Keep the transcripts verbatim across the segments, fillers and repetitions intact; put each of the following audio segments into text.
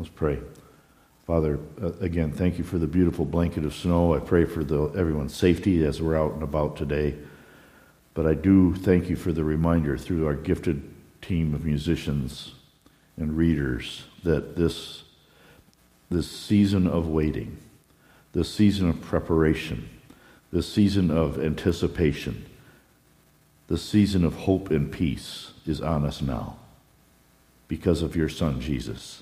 Let's pray. Father, uh, again, thank you for the beautiful blanket of snow. I pray for the, everyone's safety as we're out and about today. But I do thank you for the reminder through our gifted team of musicians and readers that this, this season of waiting, this season of preparation, this season of anticipation, this season of hope and peace is on us now because of your Son, Jesus.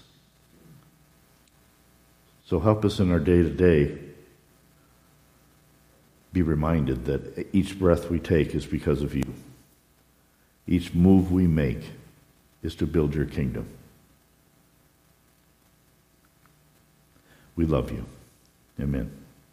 So help us in our day-to-day be reminded that each breath we take is because of you. Each move we make is to build your kingdom. We love you. Amen.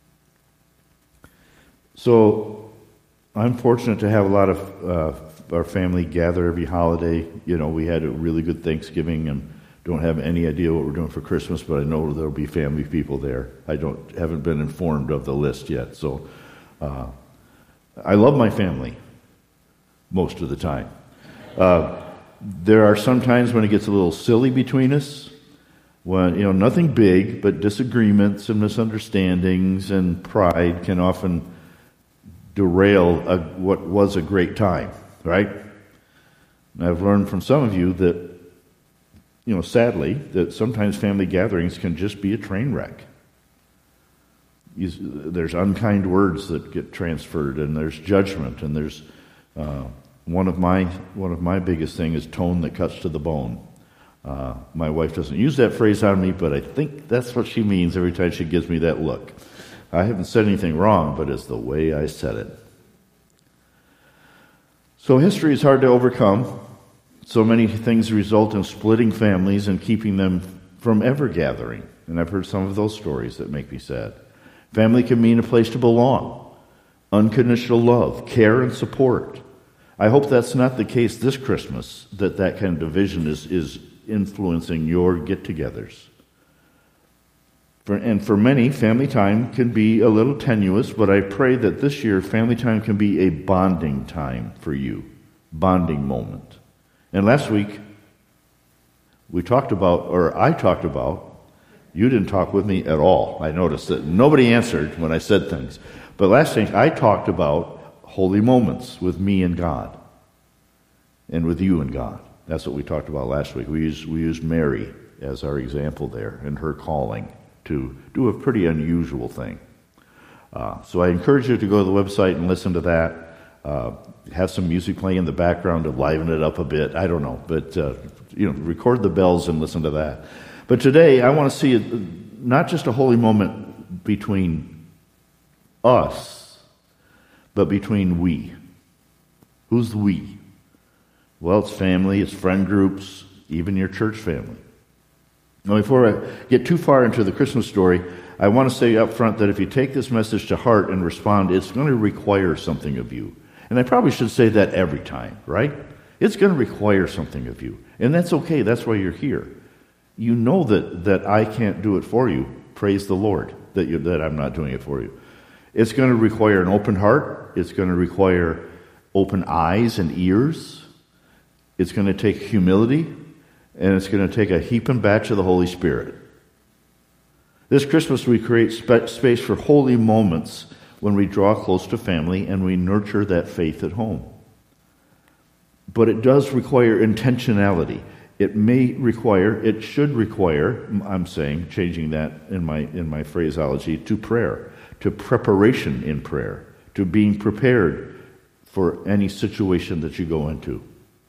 So I'm fortunate to have a lot of uh, our family gather every holiday. You know, we had a really good Thanksgiving and don't have any idea what we're doing for Christmas, but I know there'll be family people there. I don't haven't been informed of the list yet. So uh, I love my family most of the time. Uh, there are some times when it gets a little silly between us, when, you know, nothing big, but disagreements and misunderstandings and pride can often derail a, what was a great time, right? And I've learned from some of you that, you know, sadly, that sometimes family gatherings can just be a train wreck. You, there's unkind words that get transferred, and there's judgment, and there's uh, one of my one of my biggest thing is tone that cuts to the bone. Uh, my wife doesn't use that phrase on me, but I think that's what she means every time she gives me that look. I haven't said anything wrong, but it's the way I said it. So history is hard to overcome. So many things result in splitting families and keeping them from ever gathering. And I've heard some of those stories that make me sad. Family can mean a place to belong, unconditional love, care, and support. I hope that's not the case this Christmas, that that kind of division is, is influencing your get-togethers. For, and for many, family time can be a little tenuous, but I pray that this year family time can be a bonding time for you, bonding moment. And last week, we talked about, or I talked about, you didn't talk with me at all. I noticed that nobody answered when I said things. But last week, I talked about holy moments with me and God, and with you and God. That's what we talked about last week. We used, we used Mary as our example there, and her calling to do a pretty unusual thing. Uh, so I encourage you to go to the website and listen to that. Uh, have some music playing in the background to liven it up a bit. I don't know, but uh, you know, record the bells and listen to that. But today, I want to see it, not just a holy moment between us, but between we. Who's the we? Well, it's family, it's friend groups, even your church family. Now, before I get too far into the Christmas story, I want to say up front that if you take this message to heart and respond, it's going to require something of you. And I probably should say that every time, right? It's going to require something of you. And that's okay. That's why you're here. You know that, that I can't do it for you. Praise the Lord that, you, that I'm not doing it for you. It's going to require an open heart. It's going to require open eyes and ears. It's going to take humility. And it's going to take a heaping batch of the Holy Spirit. This Christmas, we create sp- space for holy moments when we draw close to family and we nurture that faith at home. But it does require intentionality. It may require, it should require, I'm saying, changing that in my in my phraseology, to prayer, to preparation in prayer, to being prepared for any situation that you go into.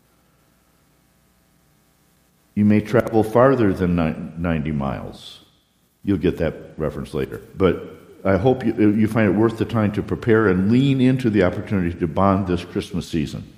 You may travel farther than ninety miles. You'll get that reference later. But I hope you, you find it worth the time to prepare and lean into the opportunity to bond this Christmas season.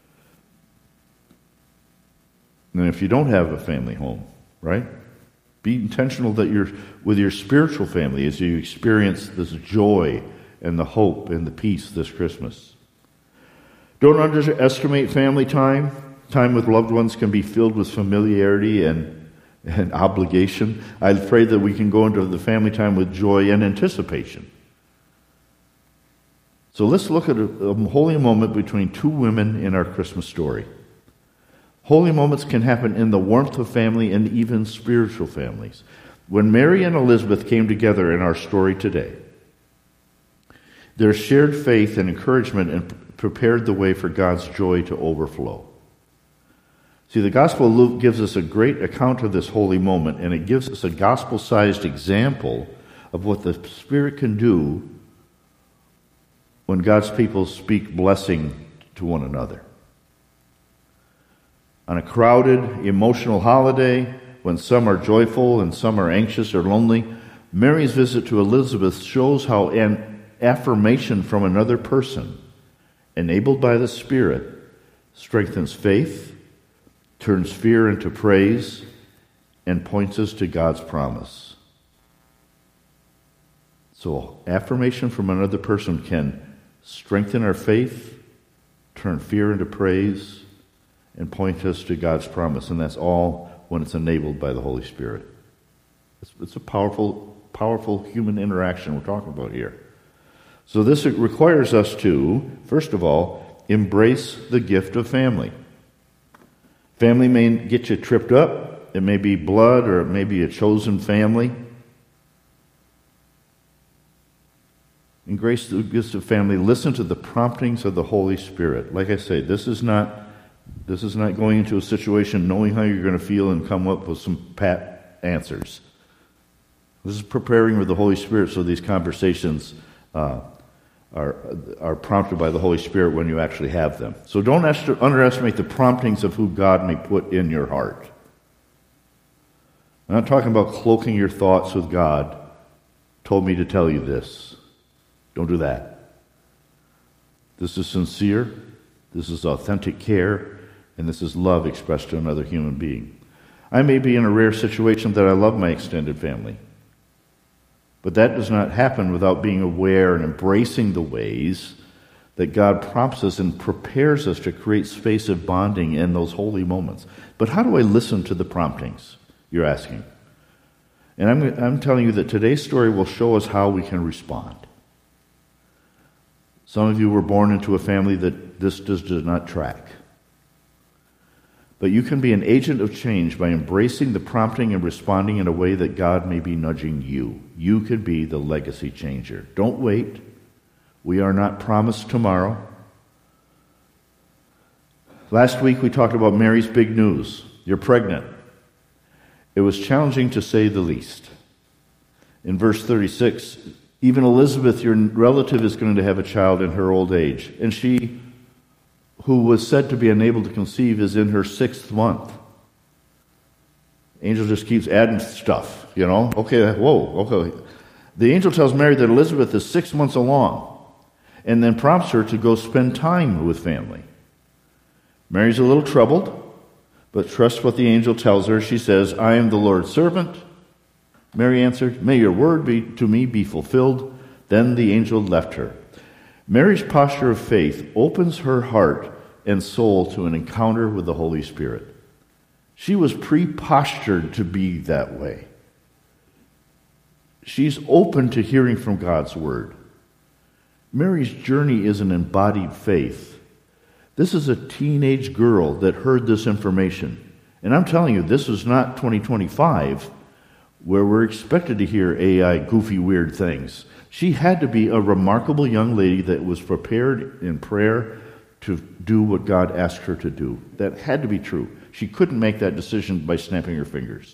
And if you don't have a family home, right? Be intentional that you're with your spiritual family as you experience this joy and the hope and the peace this Christmas. Don't underestimate family time. Time with loved ones can be filled with familiarity and and obligation. I pray that we can go into the family time with joy and anticipation. So let's look at a, a holy moment between two women in our Christmas story. Holy moments can happen in the warmth of family and even spiritual families. When Mary and Elizabeth came together in our story today, their shared faith and encouragement and prepared the way for God's joy to overflow. See, the Gospel of Luke gives us a great account of this holy moment, and it gives us a gospel-sized example of what the Spirit can do when God's people speak blessing to one another. On a crowded, emotional holiday, when some are joyful and some are anxious or lonely, Mary's visit to Elizabeth shows how an affirmation from another person, enabled by the Spirit, strengthens faith, turns fear into praise, and points us to God's promise. So, affirmation from another person can strengthen our faith, turn fear into praise, and point us to God's promise. And that's all when it's enabled by the Holy Spirit. It's, it's a powerful, powerful human interaction we're talking about here. So this requires us to, first of all, embrace the gift of family. Family may get you tripped up. It may be blood, or it may be a chosen family. Embrace the gift of family. Listen to the promptings of the Holy Spirit. Like I say, this is not this is not going into a situation knowing how you're going to feel and come up with some pat answers. This is preparing with the Holy Spirit so these conversations uh, are are prompted by the Holy Spirit when you actually have them. So don't underestimate the promptings of who God may put in your heart. I'm not talking about cloaking your thoughts with God. Told me to tell you this. Don't do that. This is sincere, this is authentic care, and this is love expressed to another human being. I may be in a rare situation that I love my extended family, but that does not happen without being aware and embracing the ways that God prompts us and prepares us to create space of bonding in those holy moments. But how do I listen to the promptings, you're asking? And I'm, I'm telling you that today's story will show us how we can respond. Some of you were born into a family that this does, does not track. But you can be an agent of change by embracing the prompting and responding in a way that God may be nudging you. You could be the legacy changer. Don't wait. We are not promised tomorrow. Last week we talked about Mary's big news. You're pregnant. It was challenging to say the least. In verse thirty-six, even Elizabeth, your relative, is going to have a child in her old age. And she, who was said to be unable to conceive, is in her sixth month. Angel just keeps adding stuff, you know. Okay, whoa, okay. The angel tells Mary that Elizabeth is six months along, and then prompts her to go spend time with family. Mary's a little troubled, but trusts what the angel tells her. She says, I am the Lord's servant. Mary answered, may your word be to me be fulfilled. Then the angel left her. Mary's posture of faith opens her heart and soul to an encounter with the Holy Spirit. She was pre-postured to be that way. She's open to hearing from God's word. Mary's journey is an embodied faith. This is a teenage girl that heard this information. And I'm telling you, this is not twenty twenty-five, where we're expected to hear A I, goofy, weird things. She had to be a remarkable young lady that was prepared in prayer to do what God asked her to do. That had to be true. She couldn't make that decision by snapping her fingers.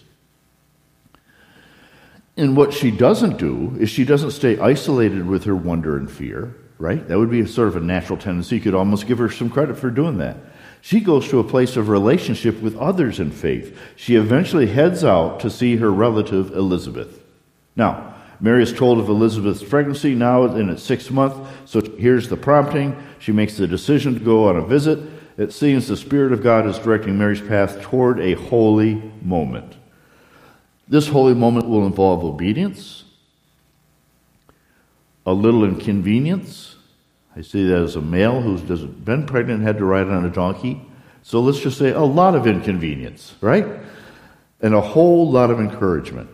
And what she doesn't do is she doesn't stay isolated with her wonder and fear, right? That would be a sort of a natural tendency. You could almost give her some credit for doing that. She goes to a place of relationship with others in faith. She eventually heads out to see her relative Elizabeth. Now, Mary is told of Elizabeth's pregnancy now in its sixth month, so here's the prompting. She makes the decision to go on a visit. It seems the Spirit of God is directing Mary's path toward a holy moment. This holy moment will involve obedience, a little inconvenience. I say that as a male who's been pregnant and had to ride on a donkey. So let's just say a lot of inconvenience, right? And a whole lot of encouragement.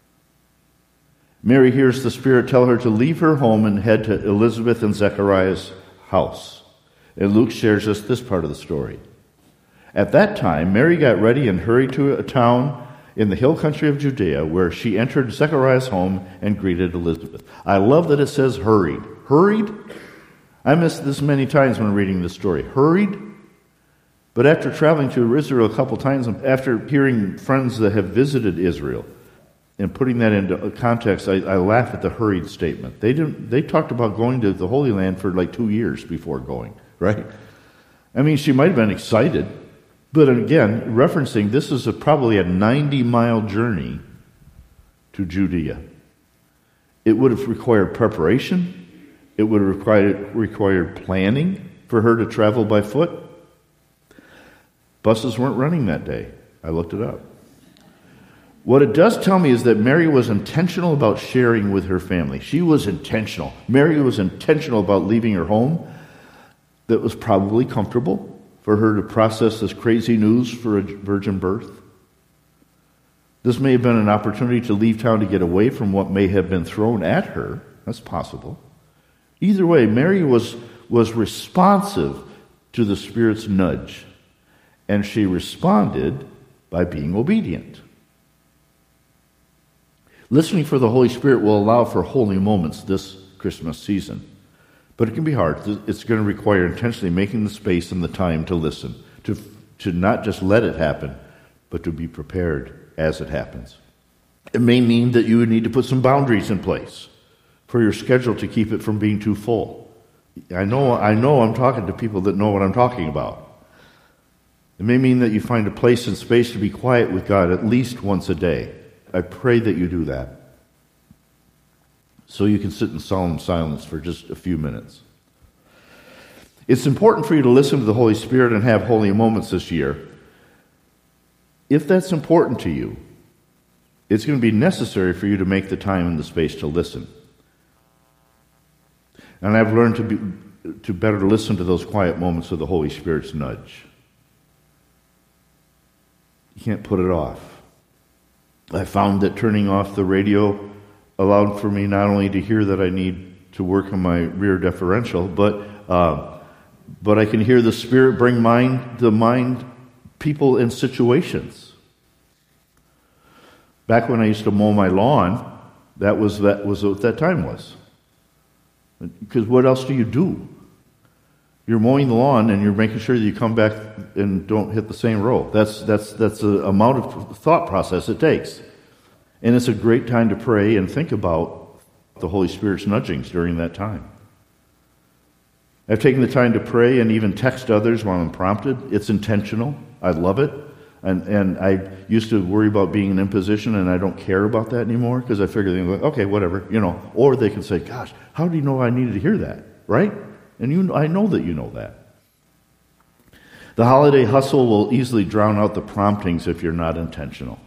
Mary hears the Spirit tell her to leave her home and head to Elizabeth and Zechariah's house. And Luke shares us this part of the story. At that time, Mary got ready and hurried to a town in the hill country of Judea, where she entered Zechariah's home and greeted Elizabeth. I love that it says hurried. Hurried? I missed this many times when reading this story. Hurried? But after traveling to Israel a couple times, and after hearing friends that have visited Israel, and putting that into context, I, I laugh at the hurried statement. They didn't. They talked about going to the Holy Land for like two years before going, right? I mean, she might have been excited, but again, referencing this is a, probably a ninety-mile journey to Judea. It would have required preparation. It would have required, required planning for her to travel by foot. Buses weren't running that day. I looked it up. What it does tell me is that Mary was intentional about sharing with her family. She was intentional. Mary was intentional about leaving her home that was probably comfortable for her to process this crazy news for a virgin birth. This may have been an opportunity to leave town to get away from what may have been thrown at her. That's possible. Either way, Mary was, was responsive to the Spirit's nudge. And she responded by being obedient. Listening for the Holy Spirit will allow for holy moments this Christmas season. But it can be hard. It's going to require intentionally making the space and the time to listen, to, to not just let it happen, but to be prepared as it happens. It may mean that you would need to put some boundaries in place for your schedule to keep it from being too full. I know, I know I'm talking to people that know what I'm talking about. It may mean that you find a place and space to be quiet with God at least once a day. I pray that you do that, so you can sit in solemn silence for just a few minutes. It's important for you to listen to the Holy Spirit and have holy moments this year. If that's important to you, it's going to be necessary for you to make the time and the space to listen. And I've learned to be to better listen to those quiet moments of the Holy Spirit's nudge. You can't put it off. I found that turning off the radio allowed for me not only to hear that I need to work on my rear differential, but uh, but I can hear the Spirit bring mind to mind people and situations. Back when I used to mow my lawn, that was that was what that time was. Because what else do you do? You're mowing the lawn and you're making sure that you come back and don't hit the same row. That's that's that's the amount of thought process it takes. And it's a great time to pray and think about the Holy Spirit's nudgings during that time. I've taken the time to pray and even text others while I'm prompted. It's intentional. I love it. And and I used to worry about being an imposition, and I don't care about that anymore because I figure, they okay, whatever, you know. Or they can say, gosh, how do you know I needed to hear that, right? And you, I know that you know that. The holiday hustle will easily drown out the promptings if you're not intentional.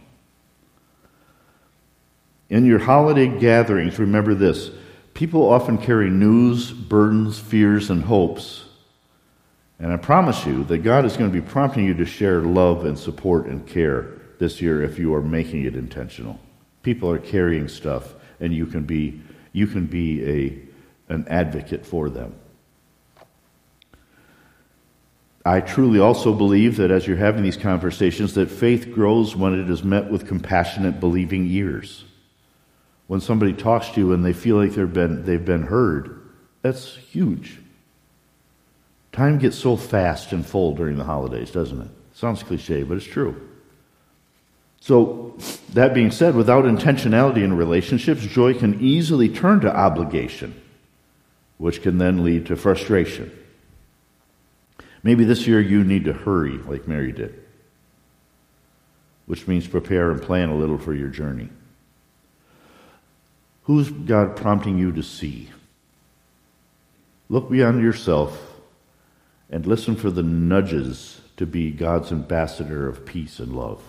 In your holiday gatherings, remember this. People often carry news, burdens, fears, and hopes. And I promise you that God is going to be prompting you to share love and support and care this year if you are making it intentional. People are carrying stuff, and you can be you can be a an advocate for them. I truly also believe that as you're having these conversations, that faith grows when it is met with compassionate, believing ears. When somebody talks to you and they feel like they've been they've been heard, that's huge. Time gets so fast and full during the holidays, doesn't it? Sounds cliche, but it's true. So, that being said, without intentionality in relationships, joy can easily turn to obligation, which can then lead to frustration. Maybe this year you need to hurry like Mary did, which means prepare and plan a little for your journey. Who's God prompting you to see? Look beyond yourself and listen for the nudges to be God's ambassador of peace and love.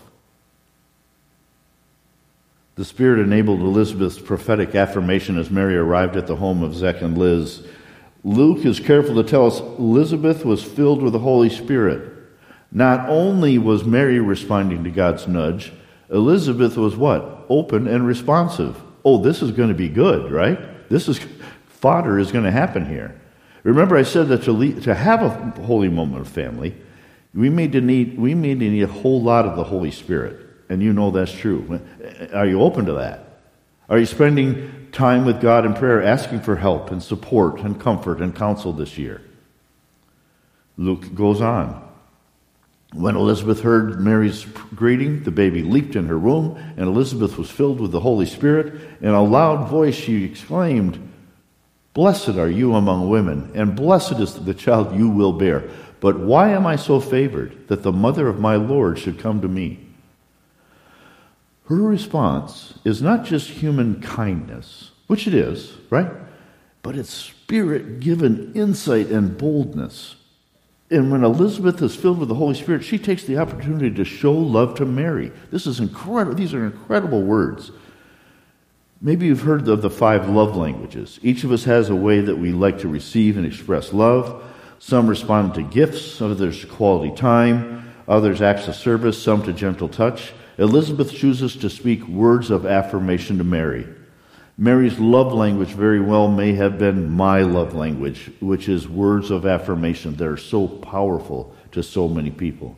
The Spirit enabled Elizabeth's prophetic affirmation as Mary arrived at the home of Zech and Liz. Luke is careful to tell us Elizabeth was filled with the Holy Spirit. Not only was Mary responding to God's nudge, Elizabeth was what? Open and responsive. Oh, this is going to be good, right? This is, fodder is going to happen here. Remember I said that to, lead, to have a holy moment of family, We may need, we may need a whole lot of the Holy Spirit, and you know that's true. Are you open to that? Are you spending time with God in prayer, asking for help and support and comfort and counsel this year? Luke goes on. When Elizabeth heard Mary's greeting, the baby leaped in her womb, and Elizabeth was filled with the Holy Spirit. In a loud voice she exclaimed, "Blessed are you among women, and blessed is the child you will bear. But why am I so favored that the mother of my Lord should come to me?" Her response is not just human kindness, which it is, right? But it's Spirit-given insight and boldness. And when Elizabeth is filled with the Holy Spirit, she takes the opportunity to show love to Mary. This is incredible. These are incredible words. Maybe you've heard of the five love languages. Each of us has a way that we like to receive and express love. Some respond to gifts, others to quality time, others acts of service, some to gentle touch. Elizabeth chooses to speak words of affirmation to Mary. Mary's love language very well may have been my love language, which is words of affirmation that are so powerful to so many people.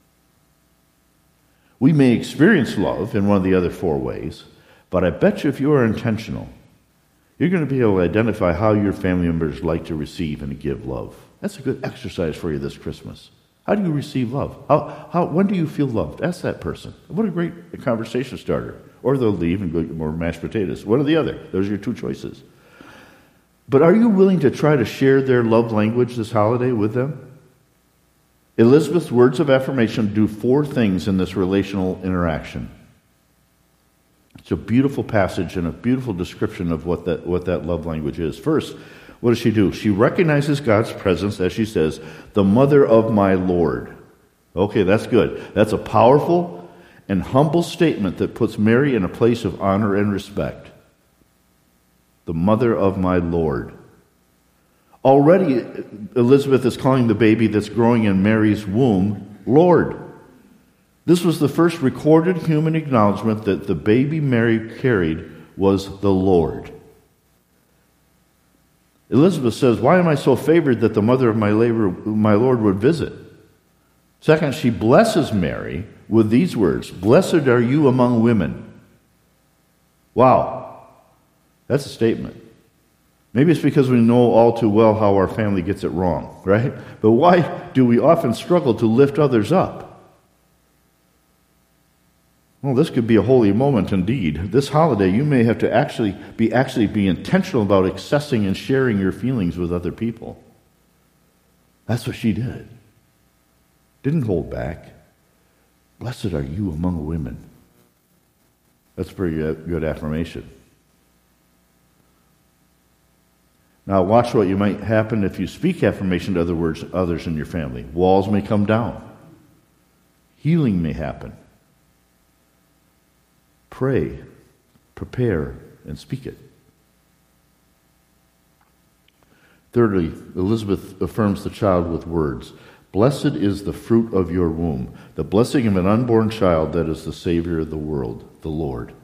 We may experience love in one of the other four ways, but I bet you if you are intentional, you're going to be able to identify how your family members like to receive and give love. That's a good exercise for you this Christmas. How do you receive love? How, how, when do you feel loved? Ask that person. What a great conversation starter. Or they'll leave and go get more mashed potatoes. One or the other. Those are your two choices. But are you willing to try to share their love language this holiday with them? Elizabeth's words of affirmation do four things in this relational interaction. It's a beautiful passage and a beautiful description of what that, what that love language is. First, what does she do? She recognizes God's presence, as she says, the mother of my Lord. Okay, that's good. That's a powerful and humble statement that puts Mary in a place of honor and respect. The mother of my Lord. Already, Elizabeth is calling the baby that's growing in Mary's womb, Lord. This was the first recorded human acknowledgement that the baby Mary carried was the Lord. Elizabeth says, "Why am I so favored that the mother of my, labor, my Lord would visit?" Second, she blesses Mary with these words, "Blessed are you among women." Wow, that's a statement. Maybe it's because we know all too well how our family gets it wrong, right? But why do we often struggle to lift others up? Well, this could be a holy moment indeed. This holiday, you may have to actually be actually be intentional about accessing and sharing your feelings with other people. That's what she did. Didn't hold back. Blessed are you among women. That's a pretty good affirmation. Now watch what you might happen if you speak affirmation to other words, others in your family. Walls may come down. Healing may happen. Pray, prepare, and speak it. Thirdly, Elizabeth affirms the child with words. Blessed is the fruit of your womb, the blessing of an unborn child that is the Savior of the world, the Lord.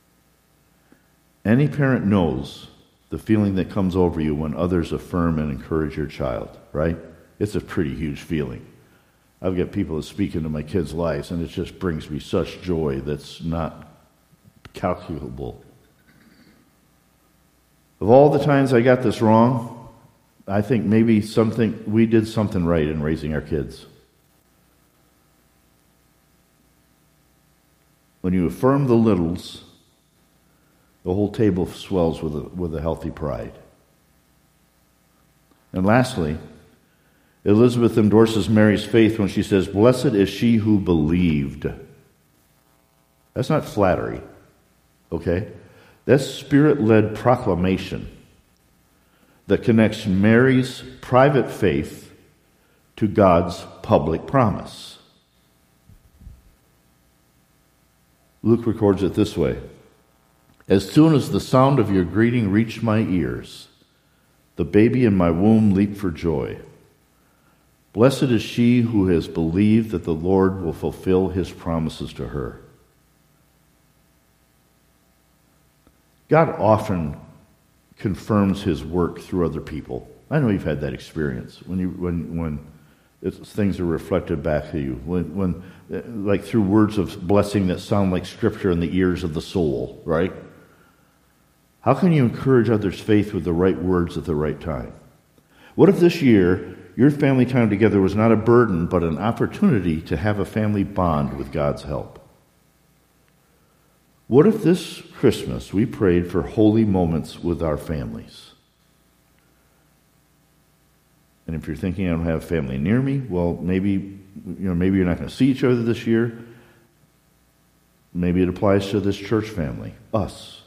Any parent knows the feeling that comes over you when others affirm and encourage your child, right? It's a pretty huge feeling. I've got people that speak into my kids' lives, and it just brings me such joy that's not calculable. Of all the times I got this wrong, I think maybe something we did something right in raising our kids. When you affirm the littles, the whole table swells with a, with a healthy pride. And lastly, Elizabeth endorses Mary's faith when she says, "Blessed is she who believed." That's not flattery, okay? That's Spirit-led proclamation that connects Mary's private faith to God's public promise. Luke records it this way. "As soon as the sound of your greeting reached my ears, the baby in my womb leaped for joy. Blessed is she who has believed that the Lord will fulfill his promises to her." God often confirms his work through other people. I know you've had that experience when you when when it's, things are reflected back to you. When, when, like through words of blessing that sound like scripture in the ears of the soul, right? How can you encourage others' faith with the right words at the right time? What if this year your family time together was not a burden, but an opportunity to have a family bond with God's help? What if this Christmas we prayed for holy moments with our families? And if you're thinking I don't have family near me, well, maybe you know maybe you're not going to see each other this year. Maybe it applies to this church family, us.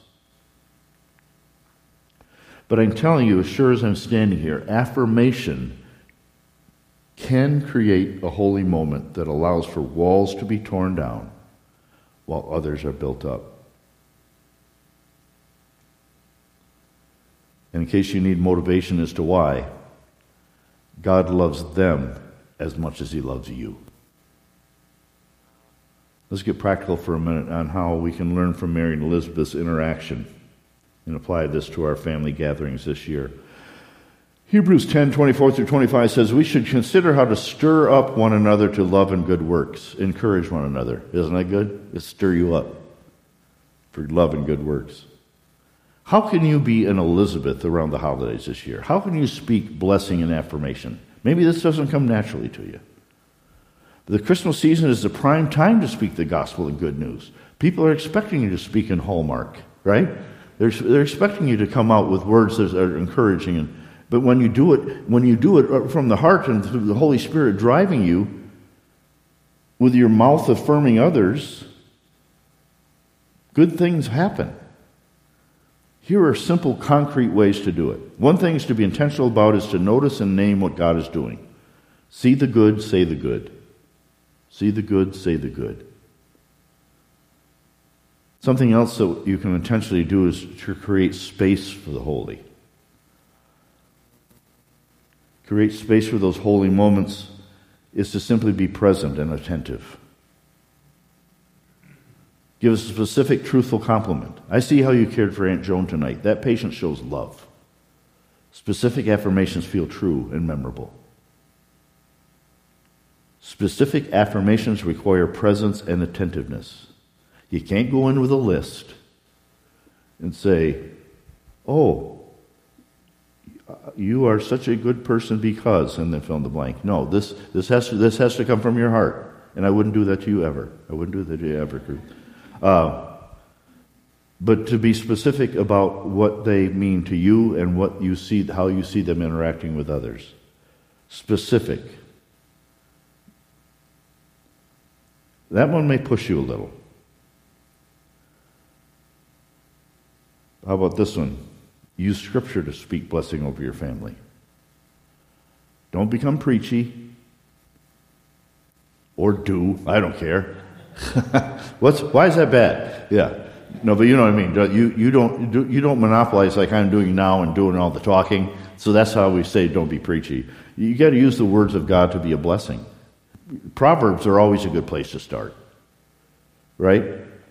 But I'm telling you, as sure as I'm standing here, affirmation can create a holy moment that allows for walls to be torn down while others are built up. And in case you need motivation as to why, God loves them as much as he loves you. Let's get practical for a minute on how we can learn from Mary and Elizabeth's interaction and apply this to our family gatherings this year. Hebrews ten, twenty-four through twenty-five says, we should consider how to stir up one another to love and good works. Encourage one another. Isn't that good? It stir you up for love and good works. How can you be an Elizabeth around the holidays this year? How can you speak blessing and affirmation? Maybe this doesn't come naturally to you. The Christmas season is the prime time to speak the gospel and good news. People are expecting you to speak in Hallmark, right? They're, they're expecting you to come out with words that are encouraging. And, but when you do it, when you do it from the heart and through the Holy Spirit driving you, with your mouth affirming others, good things happen. Here are simple, concrete ways to do it. One thing is to be intentional about is to notice and name what God is doing. See the good, say the good. See the good, say the good. Something else that you can intentionally do is to create space for the holy. Create space for those holy moments is to simply be present and attentive. Give a specific, truthful compliment. I see how you cared for Aunt Joan tonight. That patient shows love. Specific affirmations feel true and memorable. Specific affirmations require presence and attentiveness. You can't go in with a list and say, oh, you are such a good person because, and then fill in the blank. No, this, this, has to, this has to come from your heart. And I wouldn't do that to you ever. I wouldn't do that to you ever. Uh, but to be specific about what they mean to you and what you see, how you see them interacting with others. Specific. That one may push you a little. How about this one? Use Scripture to speak blessing over your family. Don't become preachy. Or do. I don't care. What's why is that bad? Yeah. No, but you know what I mean. You you don't you don't monopolize like I'm doing now and doing all the talking. So that's how we say don't be preachy. You got to use the words of God to be a blessing. Proverbs are always a good place to start. Right?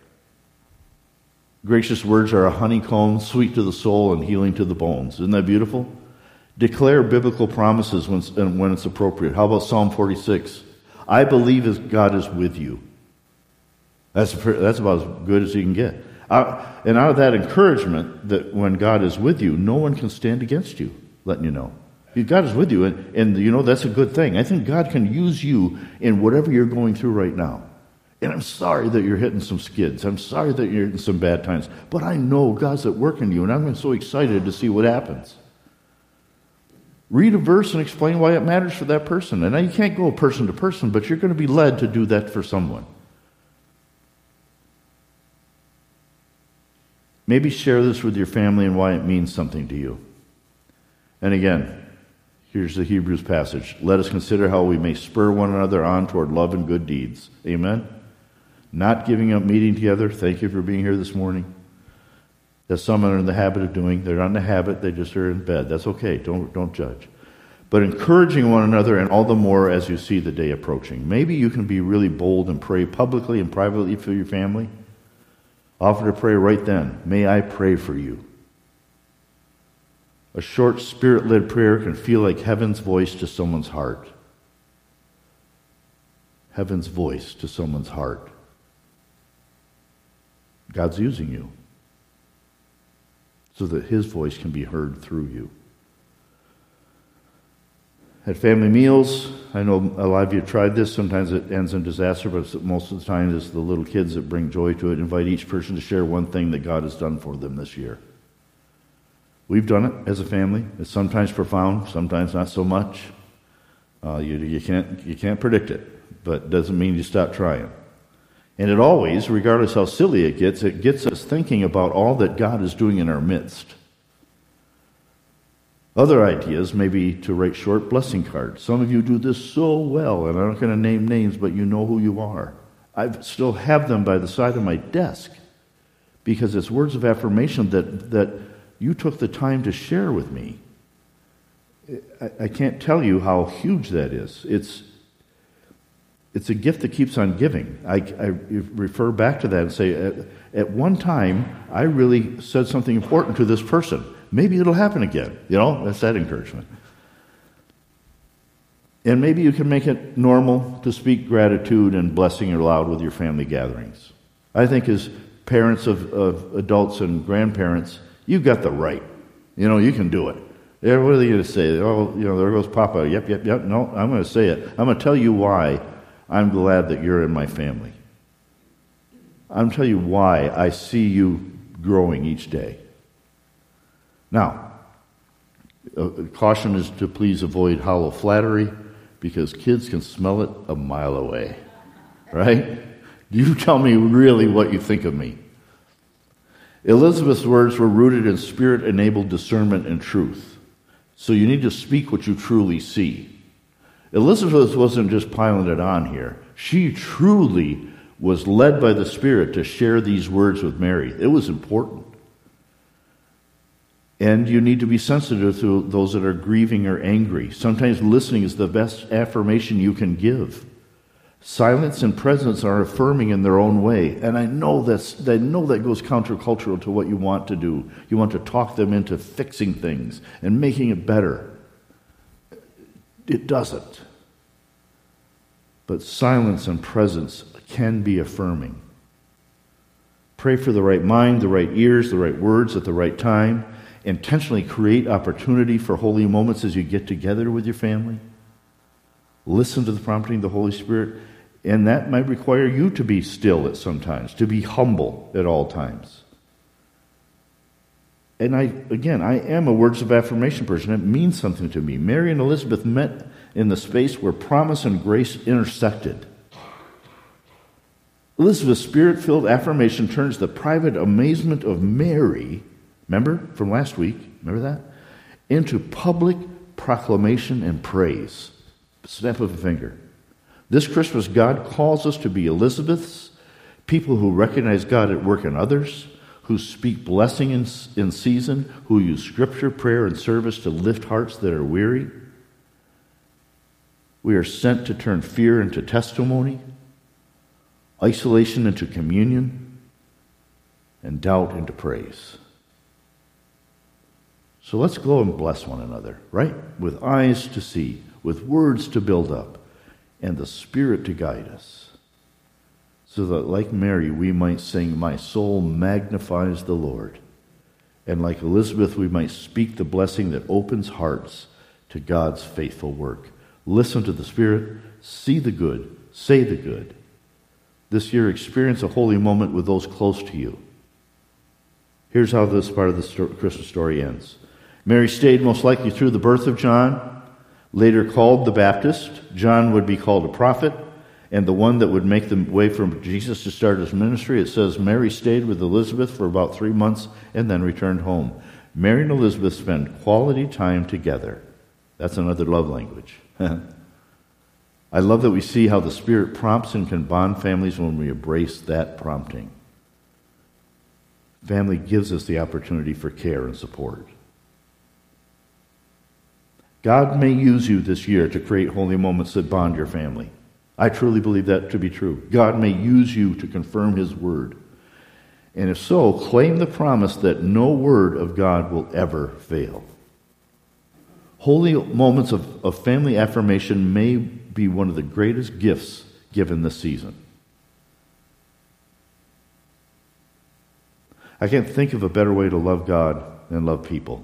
Gracious words are a honeycomb, sweet to the soul and healing to the bones. Isn't that beautiful? Declare biblical promises when, when it's appropriate. How about Psalm forty-six? I believe God is with you. That's, that's about as good as you can get. Uh, and out of that encouragement that when God is with you, no one can stand against you, letting you know. God is with you, and, and you know, that's a good thing. I think God can use you in whatever you're going through right now. And I'm sorry that you're hitting some skids. I'm sorry that you're hitting some bad times. But I know God's at work in you, and I'm so excited to see what happens. Read a verse and explain why it matters for that person. And now you can't go person to person, but you're going to be led to do that for someone. Maybe share this with your family and why it means something to you. And again, here's the Hebrews passage. Let us consider how we may spur one another on toward love and good deeds. Amen? Not giving up meeting together. Thank you for being here this morning. That some are in the habit of doing. They're not in the habit. They just are in bed. That's okay. Don't, don't judge. But encouraging one another, and all the more as you see the day approaching. Maybe you can be really bold and pray publicly and privately for your family. Offer to pray right then. May I pray for you? A short spirit-led prayer can feel like heaven's voice to someone's heart. heaven's voice to someone's heart. God's using you so that his voice can be heard through you. At family meals, I know a lot of you have tried this. Sometimes it ends in disaster, but most of the time it's the little kids that bring joy to it. Invite each person to share one thing that God has done for them this year. We've done it as a family. It's sometimes profound, sometimes not so much. Uh, you, you can't you can't predict it, but it doesn't mean you stop trying. And it always, regardless how silly it gets, it gets us thinking about all that God is doing in our midst. Other ideas may be to write short blessing cards. Some of you do this so well, and I'm not going to name names, but you know who you are. I still have them by the side of my desk because it's words of affirmation that, that you took the time to share with me. I, I can't tell you how huge that is. It's It's a gift that keeps on giving. I, I refer back to that and say, at, at one time, I really said something important to this person. Maybe it'll happen again. You know, that's that encouragement. And maybe you can make it normal to speak gratitude and blessing aloud with your family gatherings. I think as parents of, of adults and grandparents, you've got the right. You know, you can do it. Yeah, what are they going to say? Oh, you know, there goes Papa. Yep, yep, yep. No, I'm going to say it. I'm going to tell you why I'm glad that you're in my family. I'm telling you why I see you growing each day. Now, uh, caution is to please avoid hollow flattery because kids can smell it a mile away. Right? You tell me really what you think of me. Elizabeth's words were rooted in spirit-enabled discernment and truth. So you need to speak what you truly see. Elizabeth wasn't just piling it on here. She truly was led by the Spirit to share these words with Mary. It was important. And you need to be sensitive to those that are grieving or angry. Sometimes listening is the best affirmation you can give. Silence and presence are affirming in their own way. And I know that's, I know that goes countercultural to what you want to do. You want to talk them into fixing things and making it better. It doesn't. But silence and presence can be affirming. Pray for the right mind, the right ears, the right words at the right time. Intentionally create opportunity for holy moments as you get together with your family. Listen to the prompting of the Holy Spirit. And that might require you to be still at some times, to be humble at all times. And I, again, I am a words of affirmation person. It means something to me. Mary and Elizabeth met in the space where promise and grace intersected. Elizabeth's spirit-filled affirmation turns the private amazement of Mary, remember from last week, remember that? Into public proclamation and praise. Snap of a finger. This Christmas, God calls us to be Elizabeths, people who recognize God at work in others, who speak blessing in, in season, who use scripture, prayer, and service to lift hearts that are weary. We are sent to turn fear into testimony, isolation into communion, and doubt into praise. So let's go and bless one another, right? With eyes to see, with words to build up, and the Spirit to guide us. So that, like Mary, we might sing, "My soul magnifies the Lord." And like Elizabeth, we might speak the blessing that opens hearts to God's faithful work. Listen to the Spirit, see the good, say the good. This year, experience a holy moment with those close to you. Here's how this part of the sto- Christmas story ends. Mary stayed most likely through the birth of John, later called the Baptist. John would be called a prophet, and the one that would make the way for Jesus to start his ministry. It says Mary stayed with Elizabeth for about three months and then returned home. Mary and Elizabeth spent quality time together. That's another love language. I love that we see how the Spirit prompts and can bond families when we embrace that prompting. Family gives us the opportunity for care and support. God may use you this year to create holy moments that bond your family. I truly believe that to be true. God may use you to confirm His word. And if so, claim the promise that no word of God will ever fail. Holy moments of, of family affirmation may be one of the greatest gifts given this season. I can't think of a better way to love God than love people.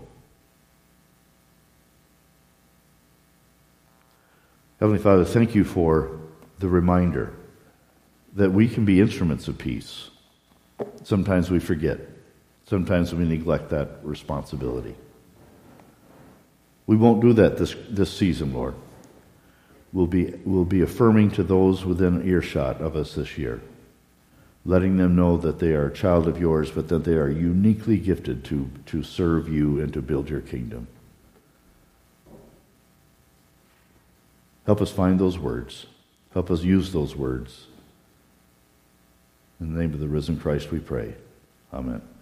Heavenly Father, thank you for the reminder that we can be instruments of peace. Sometimes we forget. Sometimes we neglect that responsibility. We won't do that this, this season, Lord. We'll be, we'll be affirming to those within earshot of us this year, letting them know that they are a child of yours, but that they are uniquely gifted to, to serve you and to build your kingdom. Help us find those words. Help us use those words. In the name of the risen Christ we pray. Amen.